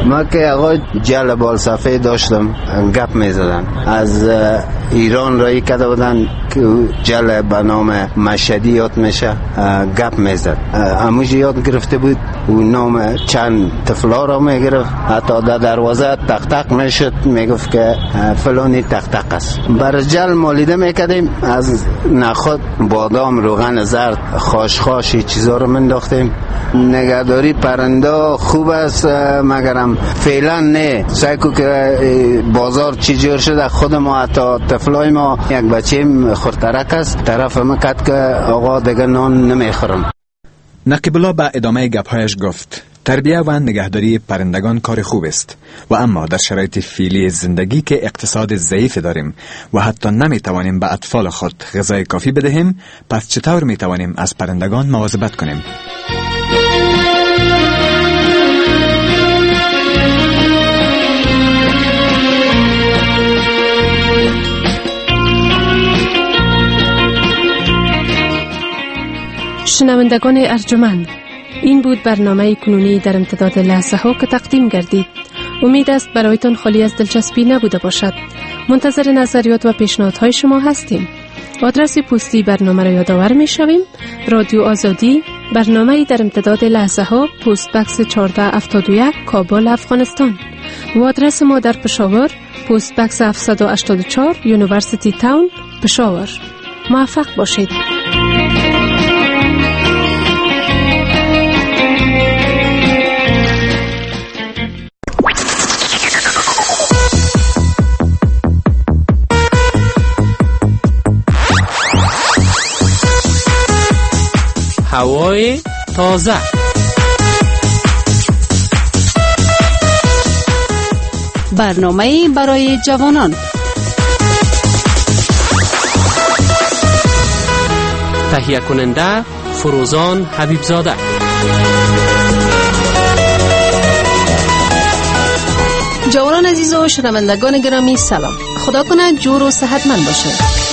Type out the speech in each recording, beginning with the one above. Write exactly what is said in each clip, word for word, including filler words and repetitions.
ما که آقا جل بالصفه داشتم گپ میزدن از ایران رایی کرده بودن که جل به نام مشهدی یاد میشه گپ میزد اموش یاد گرفته بود و نام چند طفلا را میگرفت حتی در دروازه تق تق میشد میگفت که فلانی تق تق است. بر جل مالیده میکردیم از نخود بادام روغن زرد خاش خاشی چیزا رو منداختیم. نگهداری پرنده خوب است مگرم فعلا نه. سعی کو که بازار چی جور شده خود ما حتی طفلای ما یک بچیم خورترک است طرف ما کد که آقا دیگه نان نمیخورم. نقیب الله به ادامه گپ‌هایش گفت تربیه و نگهداری پرندگان کار خوب است و اما در شرایط فعلی زندگی که اقتصاد ضعیف داریم و حتی نمیتوانیم به اطفال خود غذای کافی بدهیم، پس چطور میتوانیم از پرندگان مواظبت کنیم؟ شنوندگان ارجمند، این بود برنامه کنونی در امتداد لحظه ها که تقدیم گردید. امید است برایتان خالی از دلچسپی نبوده باشد. منتظر نظریات و پیشنهادهای شما هستیم. آدرس پستی برنامه را یادآور می شویم: رادیو آزادی، برنامه در امتداد لحظه ها، پست بکس چهارده هفتاد و یک، کابل، افغانستان. و آدرس ما در پشاور، پست بکس هفتصد و هشتاد و چهار، یونیورسیتی تاون، پشاور. موفق باشید. هوای تازه، برنامه برای جوانان. تهیه کننده فروزان حبیبزاده. جوانان عزیز و شنوندگان گرامی سلام. خدا کنه جور و صحتمند باشید.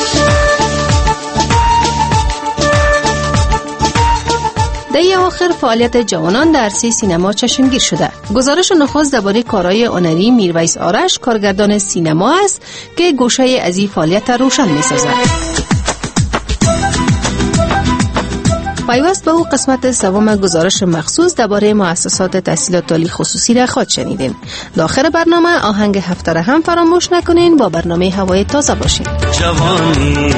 دهه آخر فعالیت جوانان در عرصه سینما چشمگیر شده. گزارش نخست درباره کارهای هنری میرویس آرش، کارگردان سینما است که گوشه از این فعالیت روشن می‌سازد. پیوست به او قسمت سوم گزارش مخصوص درباره مؤسسات تحصیلات عالی خصوصی را خواهد شنیدین. در آخر برنامه آهنگ هفته را هم فراموش نکنین. با برنامه هوای تازه باشین. جوانی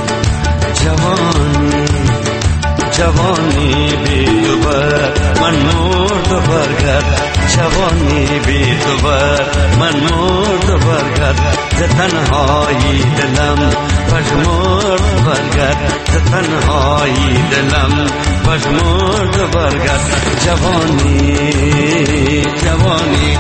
جوانی جوانی بی تو بر من مرد برگرد، جوانی بی تو بر من مرد برگرد، ز تنهایی دلم پژمرد برگرد، ز تنهایی دلم پژمرد برگرد. جوانی جوانی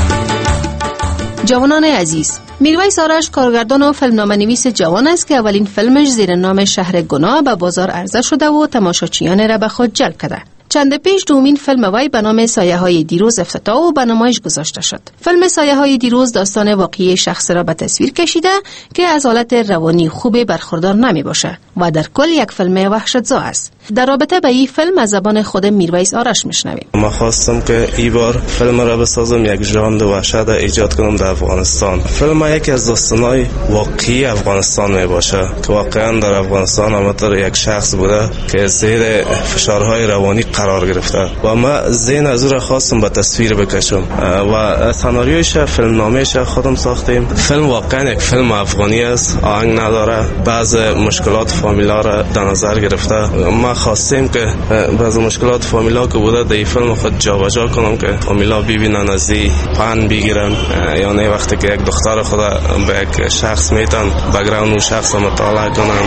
جوانان عزیز، میرویس آرش کارگردان و فیلمنامه‌نویس جوان است که اولین فیلمش زیر نام شهر گناه به بازار عرضه شده و تماشاچیان را به خود جلب کرده. چند پیش دومین فیلم وی به نام سایه های دیروز افتتاح و به نمایش گذاشته شد. فیلم سایه های دیروز داستان واقعی شخص را به تصویر کشیده که از حالت روانی خوب برخوردار نمی باشه و در کل یک فیلم وحشتزا است. در رابطه با این فیلم از زبان خود میرویس آرش میشنویم. ما خواستم که این بار فیلم را بسازم، یک ژانر وحشت ایجاد کنم در افغانستان. فیلم یکی از داستان‌های واقعی افغانستان می باشه که واقعا در افغانستان همطور یک شخص بوده که زیر فشارهای روانی قرار گرفته و ما ذهن از او را خواستم به تصویر بکشم و سناریویش فیلمنامه‌اش خودم ساختیم. فیلم واقعا یک فیلم افغانی است، آهنگ نداره، بعض مشکلات فامیلا را در نظر گرفته. ما خواستیم که بعض مشکلات فامیلا که بوده در این فیلم خود جابجا کنم که فامیلا ببینن، از این پند بگیرن، یعنی وقتی که یک دختر خود به یک شخص میتن بک‌گراند اون شخص مطالعه کنن.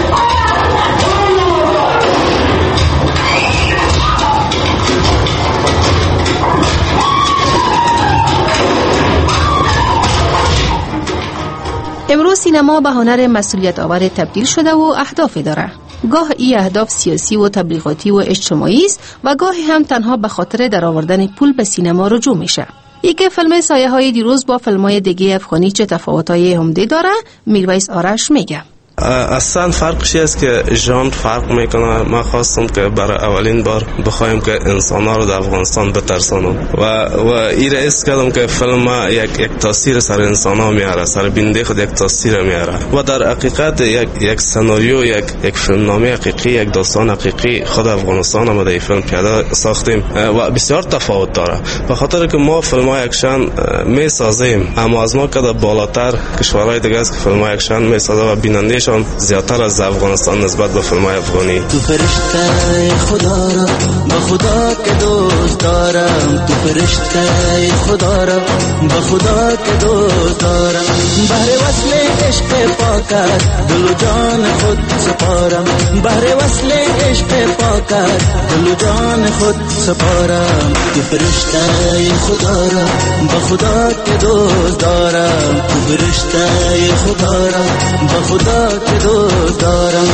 امروز سینما به هنر مسئولیت آور تبدیل شده و اهدافی داره. گاه این اهداف سیاسی و تبلیغاتی و اجتماعی است و گاهی هم تنها به خاطر درآوردن پول به سینما رجوع میشه. یکی فیلم سایه های دیروز با فیلم‌های دیگه افغانی چه تفاوت‌های عمده داره؟ میرویس آرش میگه. اصلا فرقش است که ژانر فرق میکنه. ما خواستم که برای اولین بار بخوایم که انسان ها رو در افغانستان بترسانم و و ایره است کردم که فیلم یک یک تاثیر سر انسان ها میاره، سر بیننده خود یک تاثیر میاره و در حقیقت یک یک سناریو، یک یک فیلم نامه حقیقی، یک داستان حقیقی خود افغانستان ما در فیلم پیاده ساختیم و بسیار تفاوت داره. به خاطر که ما فیلم های اکشن میسازیم اما از ما که بالاتر کشورهای دیگه است که فیلم های اکشن میسازه و بینندهشان زیادتر از افغانستان نسبت به فیلم های افغانی. تو فرشته خدا را با خدا که دوست دارم، تو فرشته خدا را با خدا که دوست دارم، بهر وصل عشق پاکت دل و جان خود سپارم، بهر وصل عشق پاکت دل و جان خود سپارم، تو فرشته خدا را با خدا که دوست دارم، تو فرشته خدا را با خدا که دوست دارم.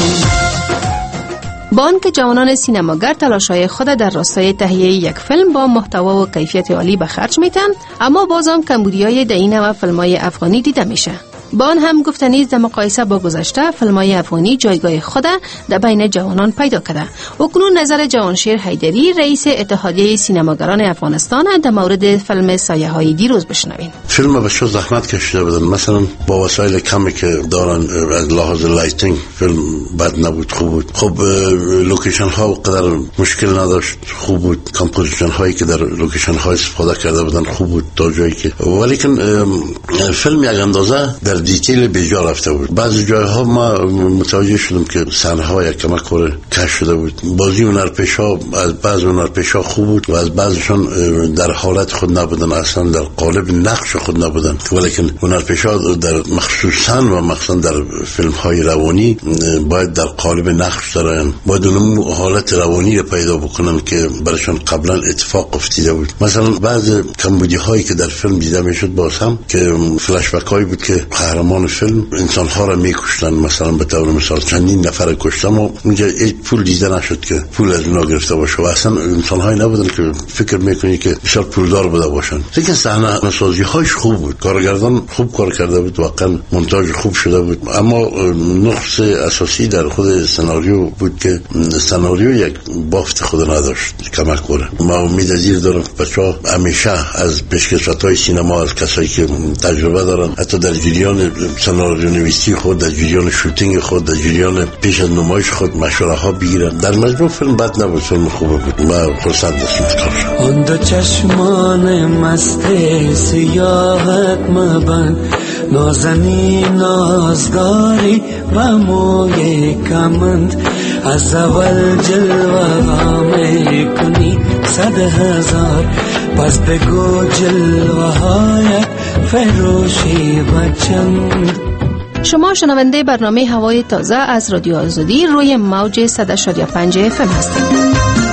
با آنکه جوانان سینماگر تلاش‌های خود در راستای تهیه یک فیلم با محتوا و کیفیت عالی به خرج میتن، اما بازم کمبودی‌های در این نوع فیلم‌های افغانی دیده میشه. با آن هم گفتنیز در مقایسه با گذشته فیلم‌های افغانی جایگاه خود در بین جوانان پیدا کرده. اکنون نظر جوانشیر حیدری رئیس اتحادیه سینماگران افغانستان در مورد فیلم سایه‌های دیروز بشنویم. فیلم بسیار زحمت کشیده بودن، مثلا با وسایل کمی که دارن از لحاظ لایتینگ فیلم بد نبود، خوب بود. خب لوکیشن ها قدر مشکل نداشت، خوب بود. کامپوزیشن هایی که در لوکیشن ها استفاده کرده بودن خوب بود تا جایی که، ولی که فیلم یک اندازه در دیتیل بیجا رفته بود. بعضی جایها ما متوجه شدم که صحنه ها یک کمک کار کش شده بود. بازی هنرپیشا از بعض هنرپیشا خوب بود و از بعضشون در حالت خود نبودن، اصلا در قالب نقش خود نبودن، ولی که هنرپیشا در مخصوصا و مخصوصا در فیلم های روانی باید در قالب نقش دارن، باید اون حالت روانی رو پیدا بکنن که برایشون قبلا اتفاق افتیده بود. مثلا بعض کمبودی هایی که در فیلم دیده میشد باز هم که فلش بک هایی بود که قهرمان فیلم انسان ها را میکشتن، مثلا به طور مثال چندین نفر کشتن و اونجا هیچ پول دیده نشد که پول از اونا گرفته باشه و اصلا انسان هایی نبودن که فکر میکنی که بسیار پولدار بوده باشن. لیکن صحنه سازی هایش خوب بود، کارگردان خوب کار کرده بود، واقعا مونتاژ خوب شده بود. اما نقص اساسی در خود سناریو بود که سناریو یک بافت خود نداشت، کمک کنه. ما امید دیر دارم بچه‌ها همیشه از پیشکسوت‌های سینما، از کسایی که تجربه دارن، حتی در جریان سناریو نویسی خود، در جریان شوتینگ خود، در جریان پیش از نمایش خود مشوره ها بگیرن. در مجموع فیلم بد نبود، فیلم خوب بود. ما خرسند هستیم از کارش. آن دو چشمان مست سیاحت مبند، نازنی نازگاری و موی کمند، از اول جلوه میکنی صد هزار، پس بگو جلوه هایت فروشی و چند. شما شنونده برنامه هوای تازه از رادیو آزادی روی موج صد و شصت و پنج اف ام هستید.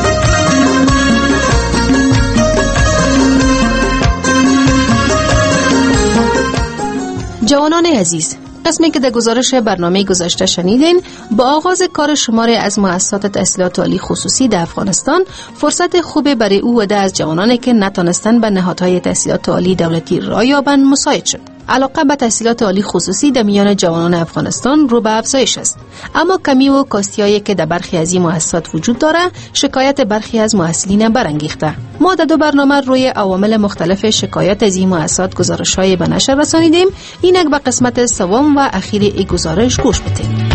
جوانان عزیز، قسمی که در گزارش برنامه گذشته شنیدین، با آغاز کار شماری از مؤسسات تحصیلات عالی خصوصی در افغانستان فرصت خوبی برای او و ده از جوانانی که نتانستن به نهادهای تحصیلات عالی دولتی راه یابند مساعد شد. علاقه به تحصیلات عالی خصوصی در میان جوانان افغانستان رو به افزایش است، اما کمی و کاستیایی که در برخی از این مؤسسات وجود داره شکایت برخی از محصلین برانگیخته. ما در دو برنامه روی عوامل مختلف شکایت از این مؤسسات گزارش‌های به نشر رسانیدیم. اینک به قسمت سوم و اخیر این گزارش گوش بدید.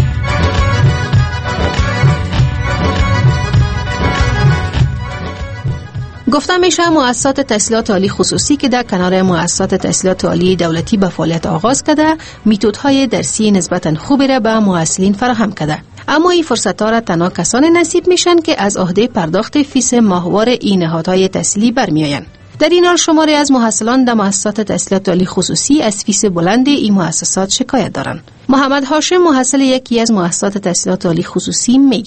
گفته میشه مؤسسات تحصیلات عالی خصوصی که در کنار مؤسسات تحصیلات عالی دولتی به فعالیت آغاز کرده، میتودهای درسی نسبتاً خوبی را به محصلین فراهم کرده، اما این فرصت‌ها را تنها کسانی نصیب میشن که از عهده پرداخت فیس ماهوار این نهادهای تحصیلی برمیآیند. در این حال شماری از محصلان در مؤسسات تحصیلات عالی خصوصی از فیس بلند این مؤسسات شکایت دارند. محمد هاشم محصل یکی از مؤسسات تحصیلات عالی خصوصی میگه: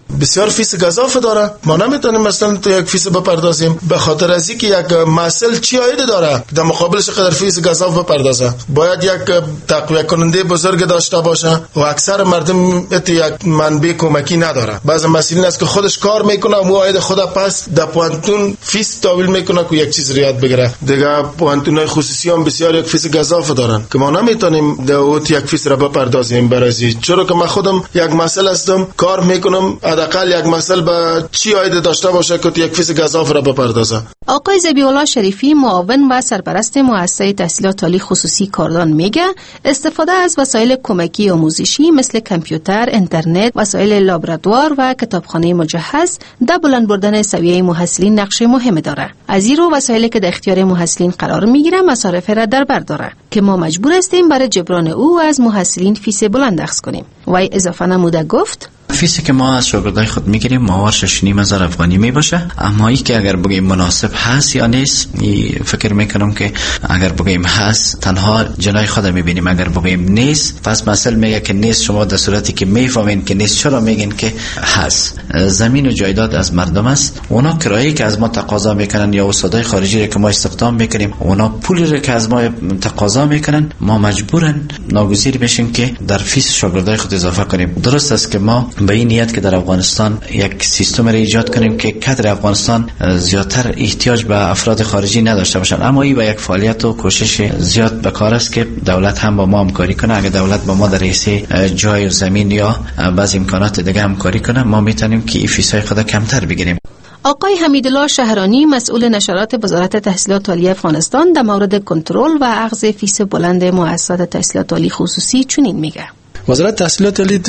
بسیار فیس گزاف داره. ما نمیتونیم مثلا تو یک فیس بپردازیم به خاطر از اینکه یک محصول چی عاید داره در مقابلش قدر فیس گزاف بپردازه. باید یک تقویت کننده بزرگ داشته باشه و اکثر مردم ات یک منبع کمکی نداره. بعضی مسئولین است که خودش کار میکنه و عاید خود پس در پوانتون فیس تحویل میکنه که یک چیز ریاد بگیره. دیگه پوانتونای خصوصی هم بسیار یک فیس گزاف دارن که ما نمیتونیم در اوت یک فیس را بپردازیم برای چرا که من خودم یک مسئله هستم کار میکنم حداقل یک مسئله به چی عاید داشته باشه که یک فیس گزاف را بپردازه. آقای ذبیح‌الله شریفی معاون و سرپرست مؤسسه تحصیلات عالی خصوصی کاردان میگه استفاده از وسایل کمکی آموزشی مثل کامپیوتر، اینترنت، وسایل لابراتوار و کتابخانه مجهز در بلند بردن سویه محصلین نقش مهم داره. از این رو وسایلی که در اختیار محصلین قرار میگیره مصارف را در بر داره که ما مجبور هستیم برای جبران او از محصلین فیس بلند اخذ کنیم. و اضافه نموده گفت فیسی که ما از شاگردای خود میگیریم ماهوار شش و نیم هزار افغانی میباشه، اما ای که اگر بگیم مناسب هست یا نیست فکر میکنم که اگر بگیم هست تنها جنای خود میبینیم، اگر بگیم نیست پس مسئله میگه که نیست. شما در صورتی که میفهمین که نیست چرا میگین که هست؟ زمین و جایداد از مردم است، اونا کرایه‌ای که از ما تقاضا میکنن یا استادای خارجی که ما استخدام میکنیم اونا پولی که از ما تقاضا میکنن، ما مجبورن ناگزیر بشیم که در فیس شاگردای خود اضافه کنیم. درست است که ما به این نیت که در افغانستان یک سیستم را ایجاد کنیم که کادر افغانستان زیادتر احتیاج به افراد خارجی نداشته باشند، اما این به یک فعالیت و کوشش زیاد به کار است که دولت هم با ما همکاری کنه. اگر دولت با ما در حیث جای و زمین یا بعض امکانات دیگه همکاری کنه، ما میتونیم که این فیسای خود کمتر بگیریم. آقای حمیدالله شهرانی مسئول نشرات وزارت تحصیلات عالی افغانستان در مورد کنترل و اخذ فیس بلند مؤسسات تحصیلات عالی خصوصی چنین میگه: وزارت تحصیلات عالی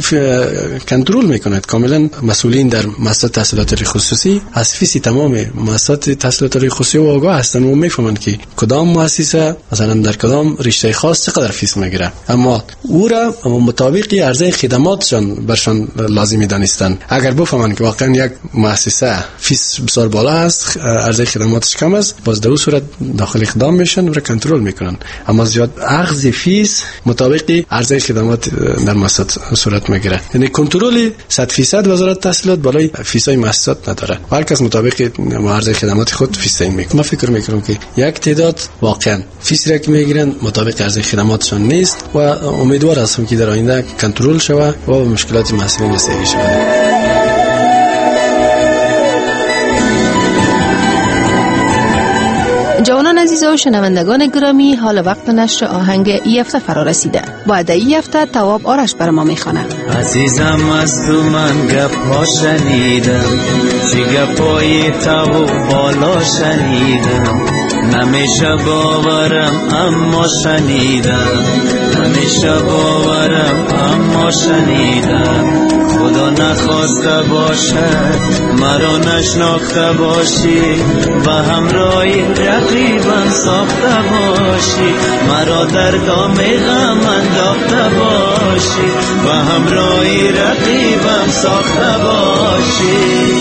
کنترل میکند کاملا. مسئولین در مؤسسات تحصیلات عالی خصوصی از فیس تمام مؤسسات تحصیلات عالی خصوصی و آگاه هستند و میفهمند که کدام مؤسسه مثلا در کدام رشته خاص چقدر فیس میگیره، اما او را مطابق عرضه خدماتشان برشان لازمی دانستند. اگر بفهمند که واقعا یک مؤسسه فیس بسیار بالا است، عرضه خدماتش کم است، باز در اون صورت داخل اقدام میشن و را کنترل میکنن. اما زیاد اخذ فیس مطابق عرضه خدمات در مؤسسات صورت میگیره، یعنی کنترل صد درصد وزارت تحصیلات بالای فیسای مؤسسات نداره. هر کس مطابق عرضه خدمات خود فیس تعیین میکنه. من فکر میکنم که یک تعداد واقعا فیس را که میگیرن مطابق عرضه خدماتشان نیست و امیدوار هستم که در آینده کنترل شود و مشکلات محصلین رسیدگی شود. جوانان عزیز و شنوندگان گرامی، حال وقت نشر آهنگ ای هفته فرا رسیده. بعد ای هفته تواب آرش بر ما میخوانه. عزیزم از تو من گپ ها شنیدم، چی گپای تو بالا شنیدم، نمیشه باورم اما شنیدم، نمیشه باورم اما شنیدم. خدا نخواسته باشد مرا نشناخته باشی، و همراهی رقیبم ساخته باشی، مرا در دام غم انداخته باشی، و همراهی رقیبم ساخته باشی.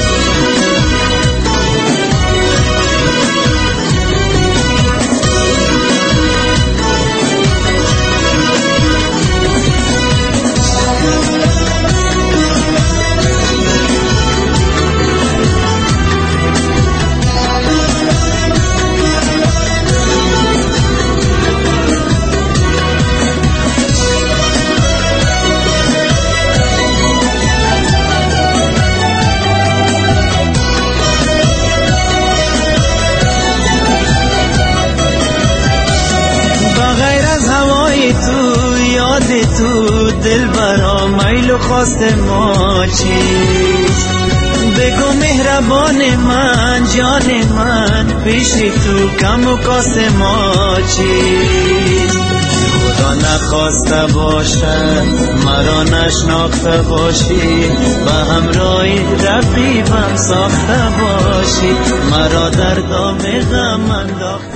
تو دل برا میل و خواست ما چیست؟ بگو مهربان من جان من، پیش تو کم و کاست ما چیست؟ خدا نخواسته باشد مرا نشناخته باشی، و همراهی رقیبم ساخته باشی، مرا در دام غم انداخته